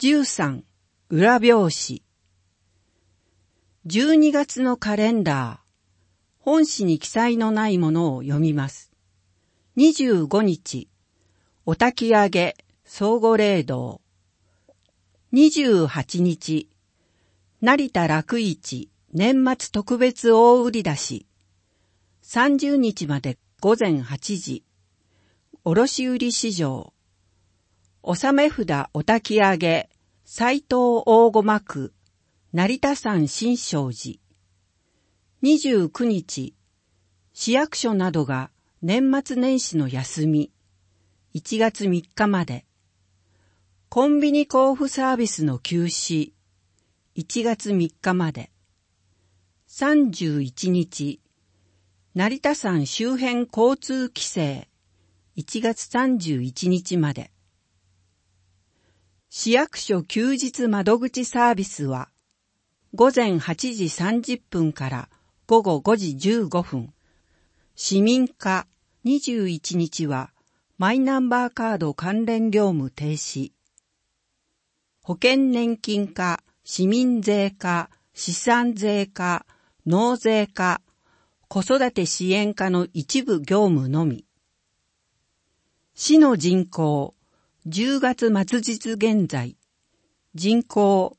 13裏表紙。12月のカレンダー。本誌に記載のないものを読みます。25日、お焚き上げ、相互霊道。28日、成田楽市、年末特別大売り出し。30日まで午前8時、卸売市場。納め札お焚き上げ、斎藤大駒区、成田山新勝寺。29日、市役所などが年末年始の休み、1月3日まで。コンビニ交付サービスの休止、1月3日まで。31日、成田山周辺交通規制、1月31日まで。市役所休日窓口サービスは、午前8時30分から午後5時15分。市民課21日は、マイナンバーカード関連業務停止。保険年金課、市民税課、資産税課、納税課、子育て支援課の一部業務のみ。市の人口、10月末日現在、人口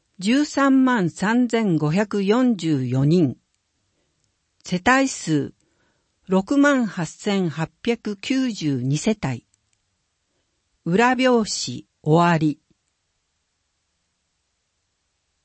133,544人、世帯数68,892世帯、裏表紙終わり。